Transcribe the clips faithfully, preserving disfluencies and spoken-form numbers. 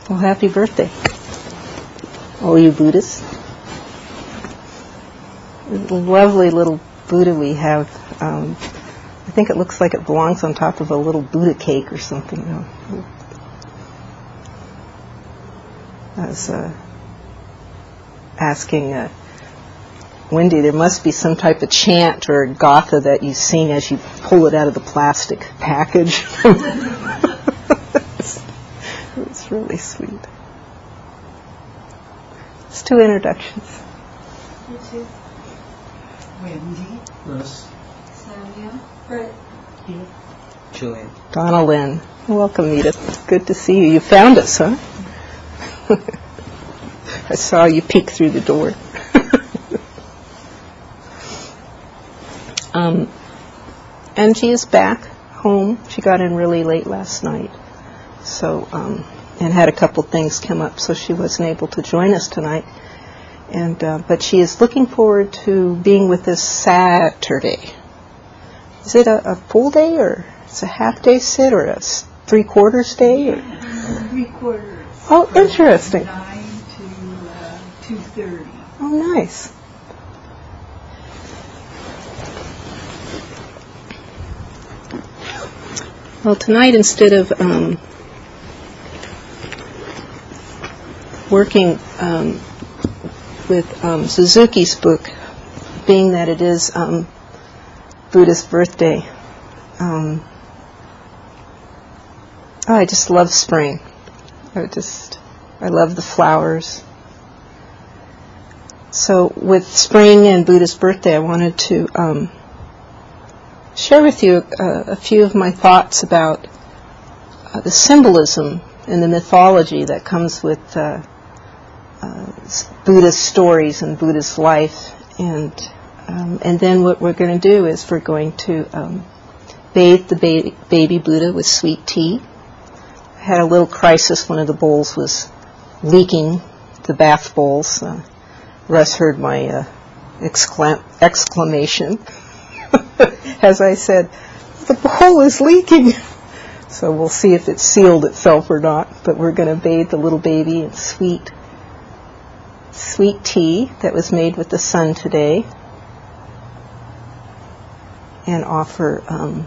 Well, happy birthday, all you Buddhists. The lovely little Buddha we have. Um, I think it looks like it belongs on top of a little Buddha cake or something. Though. I was uh, asking uh, Wendy, there must be some type of chant or gatha that you sing as you pull it out of the plastic package. it's, it's really sweet. It's two introductions. You too. Wendy. Liz. Samuel. Brett. Edith. Julian. Donna Lynn. Welcome, Edith. Good to see you. You found us, huh? I saw you peek through the door. um, Angie is back home. She got in really late last night, so um, and had a couple things come up, so she wasn't able to join us tonight. And uh, but she is looking forward to being with us Saturday. Is it a, a full day, or it's a half day sit, or a s- three quarters day? Or? Three quarters. Oh, interesting. Nine to uh, two thirty. Oh, nice. Well, tonight, instead of um, working um, with um, Suzuki's book, being that it is um, Buddha's birthday, um, oh, I just love spring. I just, I love the flowers. So with spring and Buddha's birthday, I wanted to um, share with you a, a few of my thoughts about uh, the symbolism and the mythology that comes with uh, uh, Buddha's stories and Buddha's life. And um, and then what we're going to do is we're going to um, bathe the ba- baby Buddha with sweet tea. I had a little crisis. One of the bowls was leaking, the bath bowls. Uh, Russ heard my uh, exclam- exclamation as I said, the bowl is leaking. So we'll see if it's sealed itself or not. But we're going to bathe the little baby in sweet, sweet tea that was made with the sun today, and offer um,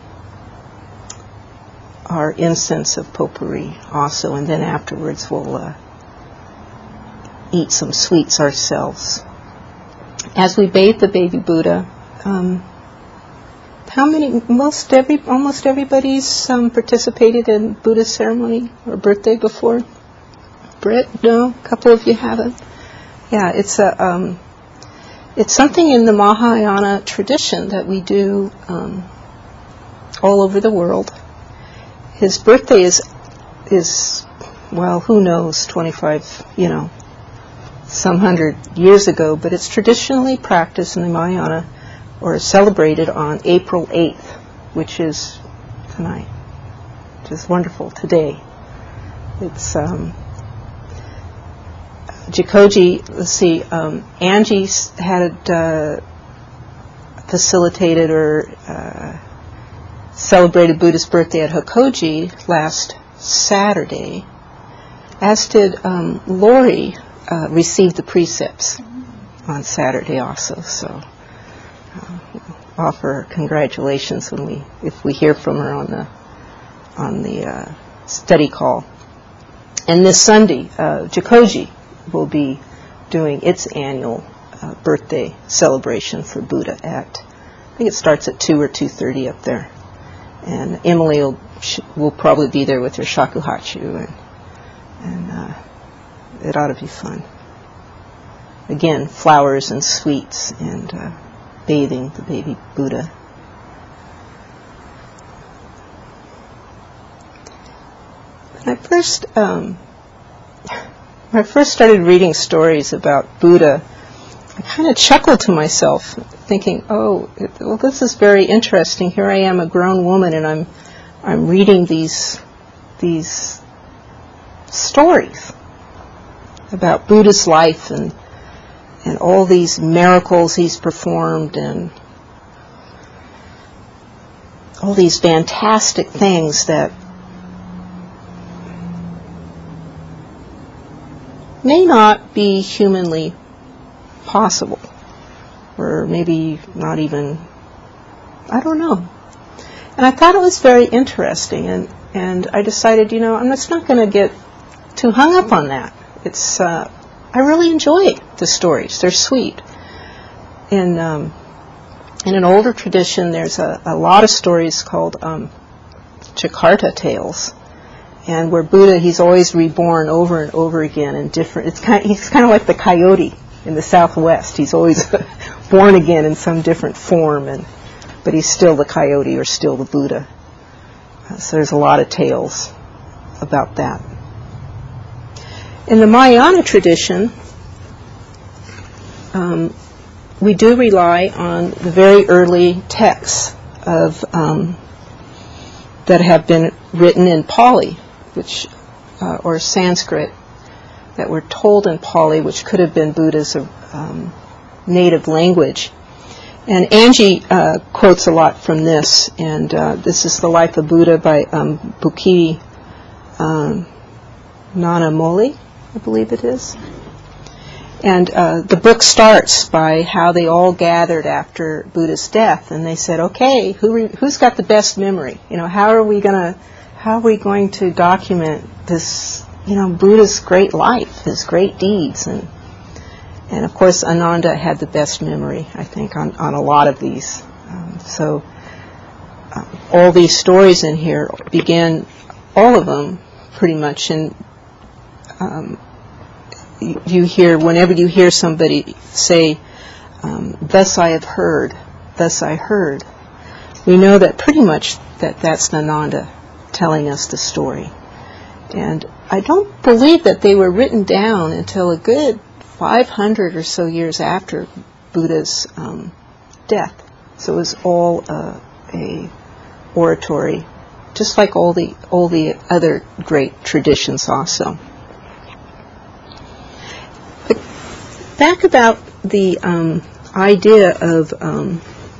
our incense of potpourri also. And then afterwards we'll uh, eat some sweets ourselves. As we bathe the baby Buddha, um, how many, most every, almost everybody's um, participated in Buddha's ceremony or birthday before? Britt, no? A couple of you haven't? Yeah, it's a, um, it's something in the Mahayana tradition that we do um, all over the world. His birthday is, is, well, who knows, twenty-five, you know, some hundred years ago, but it's traditionally practiced in the Mahayana or celebrated on April eighth, which is tonight, which is wonderful, today. It's um, Jikoji, let's see, um, Angie had uh, facilitated or uh, celebrated Buddha's birthday at Hokoji last Saturday, as did um, Lori. Uh, received the precepts on Saturday also, so uh, we'll offer congratulations when we, if we hear from her on the on the uh, study call. And this Sunday, uh, Jikoji will be doing its annual uh, birthday celebration for Buddha at, I think it starts at two or two thirty up there, and Emily will sh- will probably be there with her shakuhachi, and and. Uh, It ought to be fun. Again, flowers and sweets and uh, bathing the baby Buddha. When I first, um, when I first started reading stories about Buddha, I kind of chuckled to myself, thinking, "Oh, it, well, this is very interesting. Here I am, a grown woman, and I'm, I'm reading these, these stories about Buddha's life and and all these miracles he's performed and all these fantastic things that may not be humanly possible, or maybe not even, I don't know. And I thought it was very interesting, and, and I decided, you know, I'm just not going to get too hung up on that. It's, uh, I really enjoy the stories. They're sweet. In, um, in an older tradition, there's a, a lot of stories called um, Jakarta tales, and where Buddha, he's always reborn over and over again in different, it's kind of, he's kind of like the coyote in the Southwest. He's always born again in some different form, and but he's still the coyote or still the Buddha. Uh, so there's a lot of tales about that. In the Mahayana tradition, um, we do rely on the very early texts of um, that have been written in Pali, which uh, or Sanskrit, that were told in Pali, which could have been Buddha's um, native language. And Angie uh, quotes a lot from this, and uh, this is The Life of Buddha by um, Bukiti um, Nanamoli, I believe it is. And uh, the book starts by how they all gathered after Buddha's death, and they said, "Okay, who re- who's got the best memory? You know, how are we gonna, how are we going to document this? You know, Buddha's great life, his great deeds." And and of course, Ananda had the best memory, I think, on, on a lot of these. Um, so uh, all these stories in here begin, all of them, pretty much in. Um, you, you hear whenever you hear somebody say, um, "Thus I have heard," "Thus I heard," we know that pretty much that that's Ananda telling us the story. And I don't believe that they were written down until a good five hundred or so years after Buddha's um, death. So it was all uh, a oratory, just like all the all the other great traditions also. But back about the um, idea of um,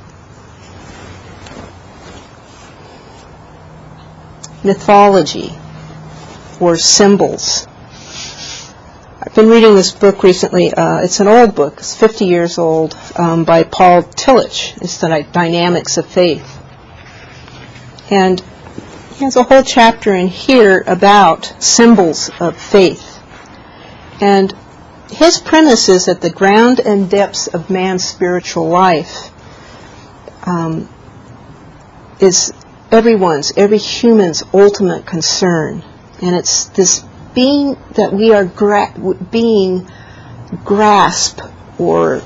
mythology or symbols. I've been reading this book recently. Uh, it's an old book. It's fifty years old, um, by Paul Tillich. It's the Dynamics of Faith. And he has a whole chapter in here about symbols of faith. And his premise is that the ground and depths of man's spiritual life um, is everyone's, every human's ultimate concern. And it's this being that we are gra- being grasped or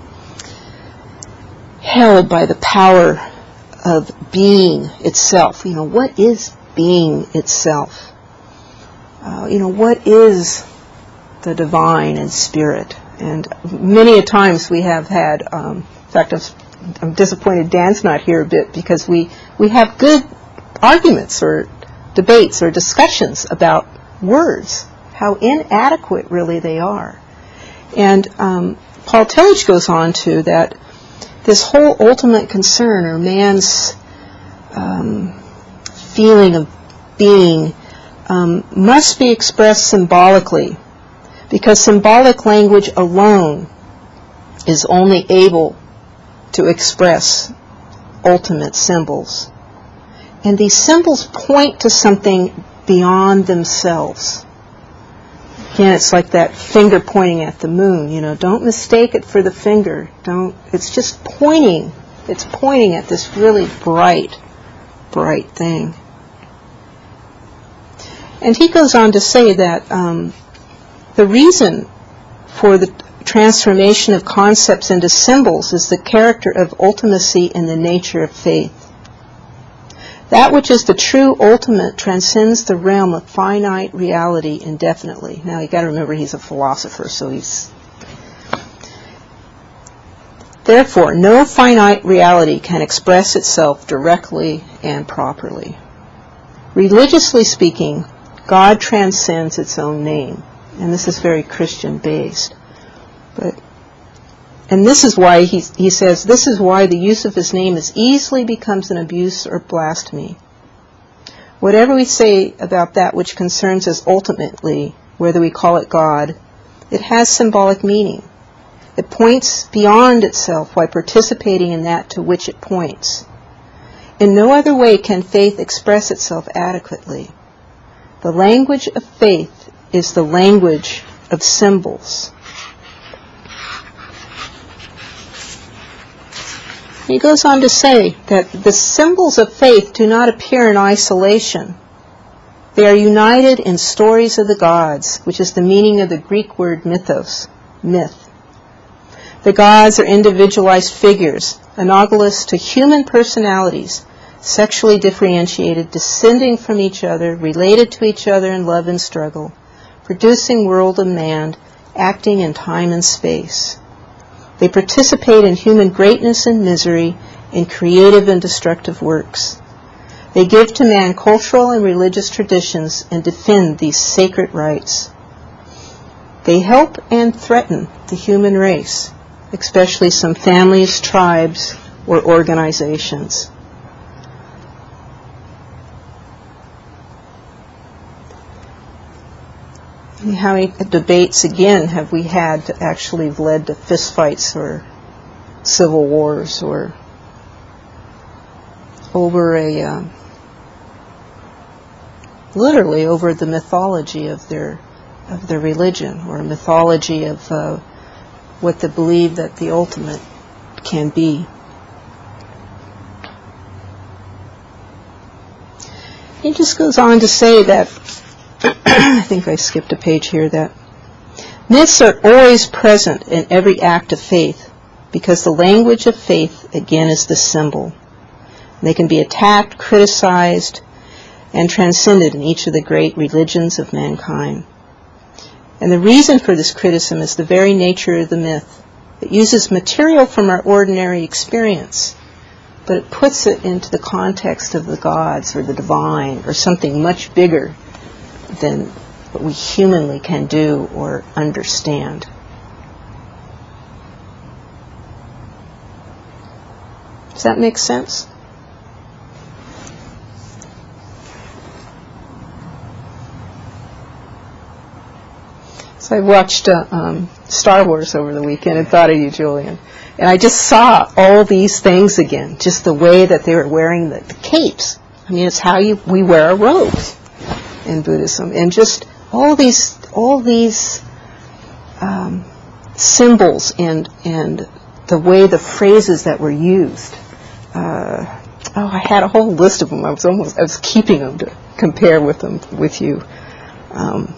held by the power of being itself. You know, what is being itself? Uh, you know, what is the divine and spirit? And many a times we have had, um, in fact, I'm, I'm disappointed Dan's not here a bit, because we, we have good arguments or debates or discussions about words, how inadequate really they are. And um, Paul Tillich goes on to that this whole ultimate concern, or man's um, feeling of being, um, must be expressed symbolically, because symbolic language alone is only able to express ultimate symbols. And these symbols point to something beyond themselves. Again, it's like that finger pointing at the moon. You know, don't mistake it for the finger. Don't. It's just pointing. It's pointing at this really bright, bright thing. And he goes on to say that um, the reason for the transformation of concepts into symbols is the character of ultimacy in the nature of faith. That which is the true ultimate transcends the realm of finite reality indefinitely. Now, you got to remember he's a philosopher, so he's... Therefore, no finite reality can express itself directly and properly. Religiously speaking, God transcends its own name. And this is very Christian-based. But, and this is why he, he says, this is why the use of his name is easily becomes an abuse or blasphemy. Whatever we say about that which concerns us ultimately, whether we call it God It has symbolic meaning. It points beyond itself while participating in that to which it points. In no other way can faith express itself adequately. The language of faith is the language of symbols. He goes on to say that the symbols of faith do not appear in isolation. They are united in stories of the gods, which is the meaning of the Greek word mythos, myth. The gods are individualized figures, analogous to human personalities, sexually differentiated, descending from each other, related to each other in love and struggle, producing world and man, acting in time and space. They participate in human greatness and misery, in creative and destructive works. They give to man cultural and religious traditions and defend these sacred rights. They help and threaten the human race, especially some families, tribes, or organizations. How many debates, again, have we had that actually have led to fistfights or civil wars or over a, uh, literally over the mythology of their of their religion, or a mythology of uh, what they believe that the ultimate can be. He just goes on to say that I think I skipped a page here, that myths are always present in every act of faith because the language of faith, again, is the symbol. They can be attacked, criticized, and transcended in each of the great religions of mankind. And the reason for this criticism is the very nature of the myth. It uses material from our ordinary experience, but it puts it into the context of the gods or the divine or something much bigger than what we humanly can do or understand. Does that make sense? So I watched uh, um, Star Wars over the weekend and thought of you, Julian. And I just saw all these things again, just the way that they were wearing the, the capes. I mean, it's how you we wear our robes in Buddhism, and just all these all these um, symbols and and the way the phrases that were used. Uh, oh, I had a whole list of them. I was almost I was keeping them to compare with them with you. Um,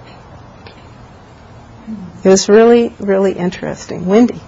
it was really really interesting. Wendy.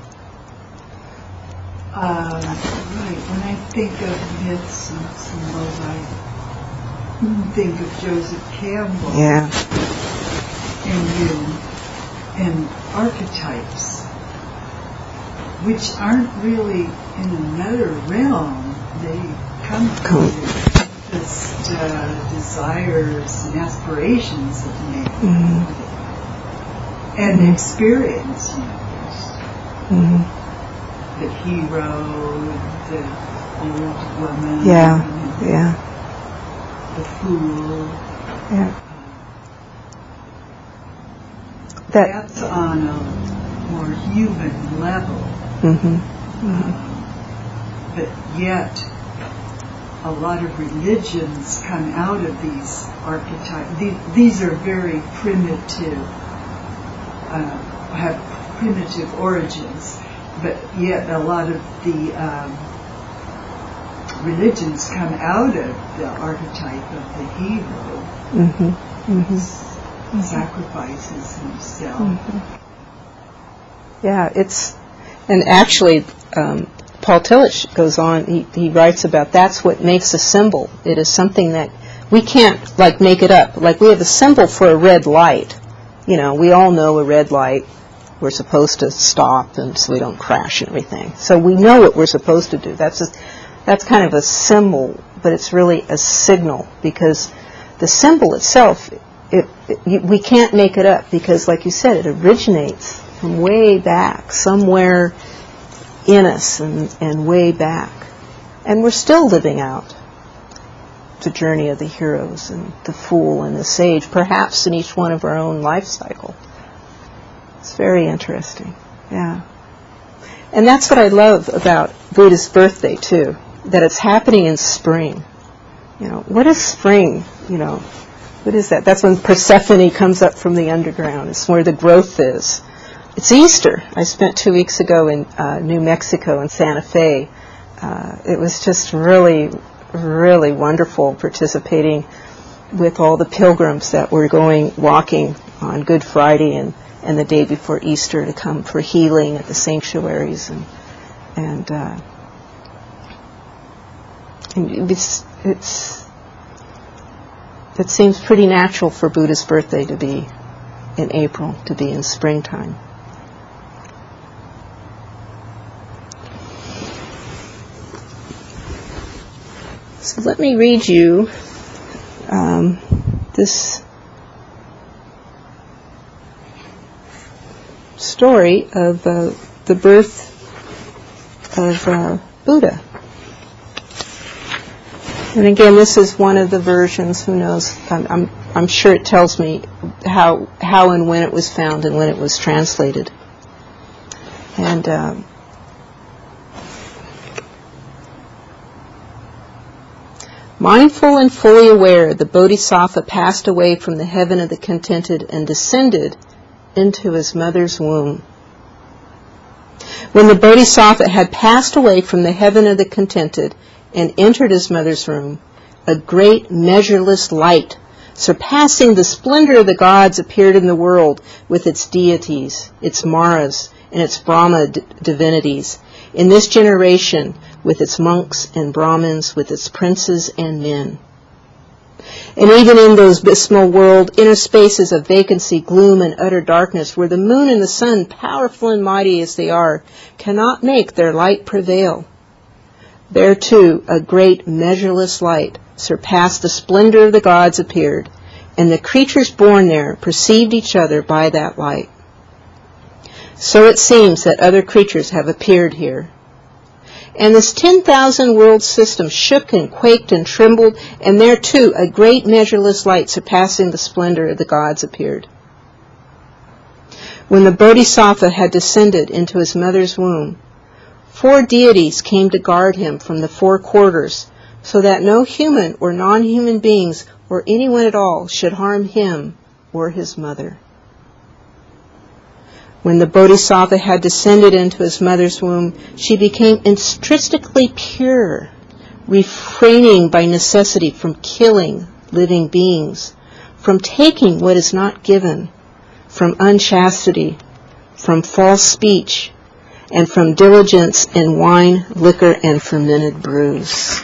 Uh, right. When I think of myths and symbols, I think of Joseph Campbell. Yeah. And you, and archetypes, which aren't really in another realm. They come from just uh, desires and aspirations of man, mm-hmm. and experience. You know, mm-hmm. the hero, the old woman. Yeah, yeah. The fool. Yeah. That, That's on a more human level. Mm-hmm. Mm-hmm. Uh, but yet, a lot of religions come out of these archetypes. These, these are very primitive, uh, have primitive origins, but yet a lot of the um, religions come out of the archetype of the hero, mm-hmm. Mm-hmm. Mm-hmm. sacrifices himself. Mm-hmm. Yeah, it's, and actually, um, Paul Tillich goes on, he, he writes about that's what makes a symbol. It is something that we can't, like, make it up. Like, we have a symbol for a red light. You know, we all know a red light. We're supposed to stop and so we don't crash and everything. So we know what we're supposed to do. That's a, that's kind of a symbol, but it's really a signal, because the symbol itself, it, it, we can't make it up, because, like you said, it originates from way back, somewhere in us and, and way back. And we're still living out the journey of the heroes and the fool and the sage, perhaps in each one of our own life cycle. It's very interesting. Yeah. And that's what I love about Buddha's birthday, too, that it's happening in spring. You know, what is spring? You know, what is that? That's when Persephone comes up from the underground. It's where the growth is. It's Easter. I spent two weeks ago in uh, New Mexico in Santa Fe. Uh, it was just really, really wonderful participating with all the pilgrims that were going walking on Good Friday and and the day before Easter to come for healing at the sanctuaries, and and, uh, and it's, it's it seems pretty natural for Buddha's birthday to be in April, to be in springtime. So let me read you um, this story of uh, the birth of uh, Buddha. And again, this is one of the versions. Who knows? I'm, I'm, I'm sure it tells me how how and when it was found and when it was translated. And um, mindful and fully aware, the Bodhisattva passed away from the heaven of the contented and descended into his mother's womb. When the Bodhisattva had passed away from the heaven of the contented and entered his mother's womb, a great measureless light, surpassing the splendor of the gods, appeared in the world with its deities, its Maras, and its Brahma d- divinities. In this generation, with its monks and Brahmins, with its princes and men. And even in those abysmal world, inner spaces of vacancy, gloom, and utter darkness, where the moon and the sun, powerful and mighty as they are, cannot make their light prevail, there too a great measureless light surpassed the splendor of the gods appeared, and the creatures born there perceived each other by that light. So it seems that other creatures have appeared here. And this ten thousand world system shook and quaked and trembled, and there too a great measureless light surpassing the splendor of the gods appeared. When the Bodhisattva had descended into his mother's womb, four deities came to guard him from the four quarters, so that no human or non-human beings or anyone at all should harm him or his mother. When the Bodhisattva had descended into his mother's womb, she became intrinsically pure, refraining by necessity from killing living beings, from taking what is not given, from unchastity, from false speech, and from diligence in wine, liquor, and fermented brews.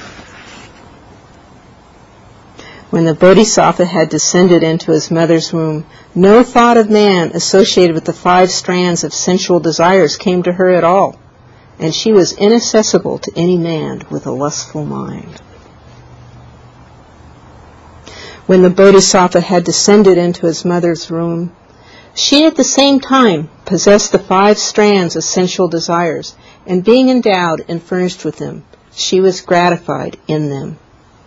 When the Bodhisattva had descended into his mother's womb, no thought of man associated with the five strands of sensual desires came to her at all, and she was inaccessible to any man with a lustful mind. When the Bodhisattva had descended into his mother's womb, she at the same time possessed the five strands of sensual desires, and being endowed and furnished with them, she was gratified in them.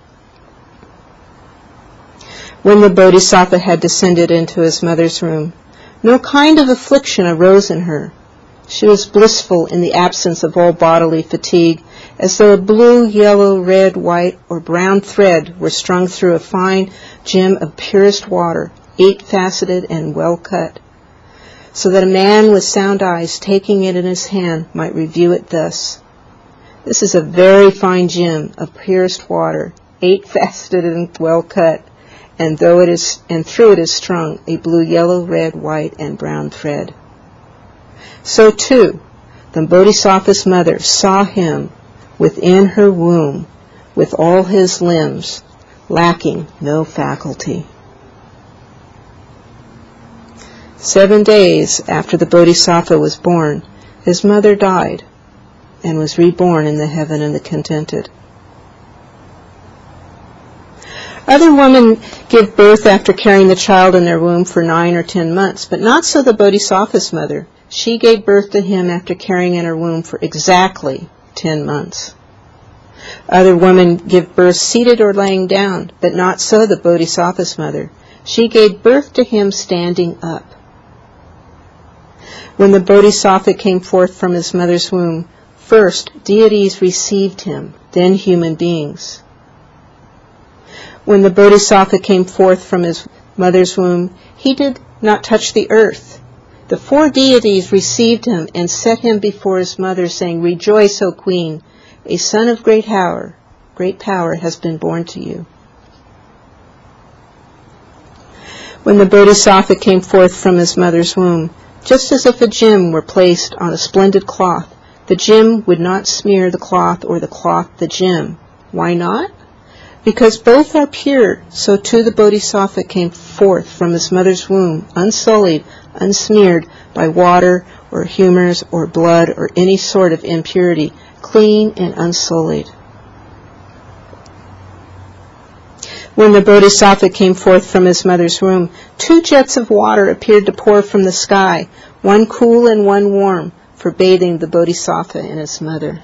When the Bodhisattva had descended into his mother's womb, no kind of affliction arose in her. She was blissful in the absence of all bodily fatigue, as though a blue, yellow, red, white, or brown thread were strung through a fine gem of purest water, eight-faceted and well-cut, so that a man with sound eyes taking it in his hand might review it thus. This is a very fine gem of purest water, eight-faceted and well-cut, and though it is, and through it is strung a blue, yellow, red, white, and brown thread. So too, the Bodhisattva's mother saw him within her womb with all his limbs, lacking no faculty. Seven days after the Bodhisattva was born, his mother died and was reborn in the heaven of the contented. Other women give birth after carrying the child in their womb for nine or ten months, but not so the Bodhisattva's mother. She gave birth to him after carrying in her womb for exactly ten months. Other women give birth seated or laying down, but not so the Bodhisattva's mother. She gave birth to him standing up. When the Bodhisattva came forth from his mother's womb, first deities received him, then human beings. When the Bodhisattva came forth from his mother's womb, he did not touch the earth. The four deities received him and set him before his mother, saying, "Rejoice, O Queen! A son of great power, great power has been born to you." When the Bodhisattva came forth from his mother's womb, just as if a gem were placed on a splendid cloth, the gem would not smear the cloth or the cloth the gem. Why not? Because both are pure, so too the Bodhisattva came forth from his mother's womb, unsullied, unsmeared by water or humors or blood or any sort of impurity, clean and unsullied. When the Bodhisattva came forth from his mother's womb, two jets of water appeared to pour from the sky, one cool and one warm, for bathing the Bodhisattva and his mother.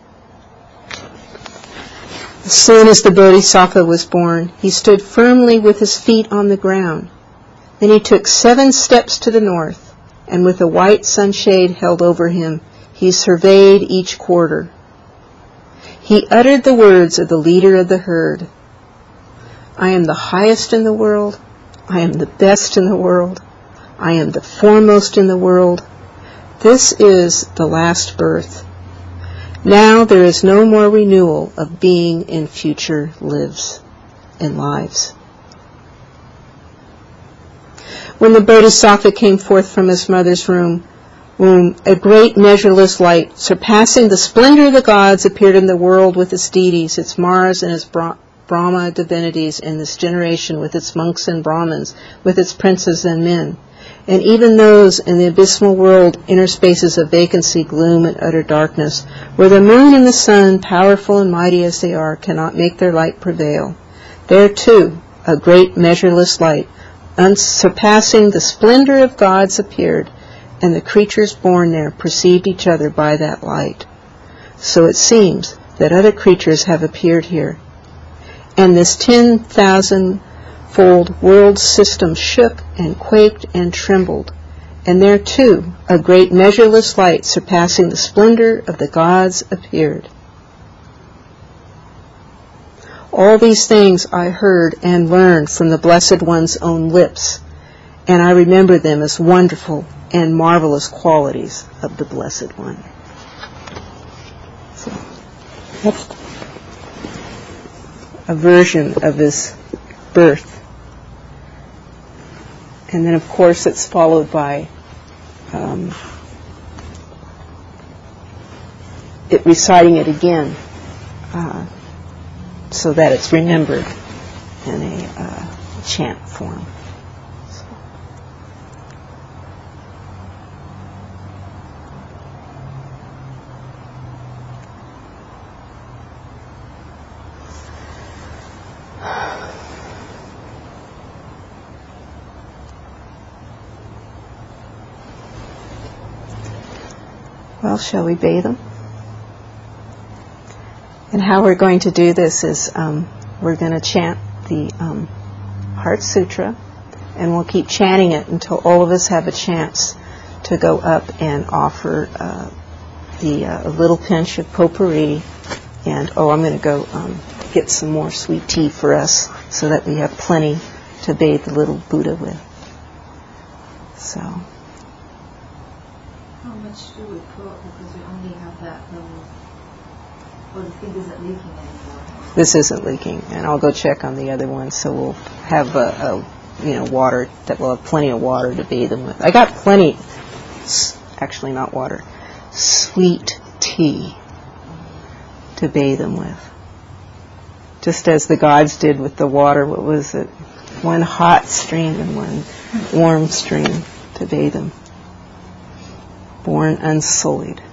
As soon as the Bodhisattva was born, he stood firmly with his feet on the ground. Then he took seven steps to the north, and with a white sunshade held over him, he surveyed each quarter. He uttered the words of the leader of the herd. "I am the highest in the world. I am the best in the world. I am the foremost in the world. This is the last birth. Now there is no more renewal of being in future lives and lives." When the Bodhisattva came forth from his mother's womb, womb, a great measureless light, surpassing the splendor of the gods, appeared in the world with its deities, its Maras and its Bra- Brahma divinities, and this generation with its monks and Brahmins, with its princes and men. And even those in the abysmal world, inner spaces of vacancy, gloom, and utter darkness, where the moon and the sun, powerful and mighty as they are, cannot make their light prevail. There, too, a great measureless light, unsurpassing the splendor of gods, appeared, and the creatures born there perceived each other by that light. So it seems that other creatures have appeared here. And this ten thousand-fold world system shook and quaked and trembled. And there, too, a great measureless light surpassing the splendor of the gods appeared. All these things I heard and learned from the Blessed One's own lips, and I remember them as wonderful and marvelous qualities of the Blessed One. So, that's a version of his birth. And then, of course, it's followed by um, it reciting it again uh, so that it's remembered in a uh, chant form. So. Well, shall we bathe them? And how we're going to do this is um, we're going to chant the um, Heart Sutra, and we'll keep chanting it until all of us have a chance to go up and offer uh, the uh, a little pinch of potpourri. And, oh, I'm going to go um, get some more sweet tea for us so that we have plenty to bathe the little Buddha with. So... How much do we put, because we only have that little, or the thing isn't leaking anymore? This isn't leaking, and I'll go check on the other one, so we'll have a, a you know, water, that we'll have plenty of water to bathe them with. I got plenty, actually not water, sweet tea to bathe them with. Just as the gods did with the water, what was it? One hot stream and one warm stream to bathe them. Born unsullied.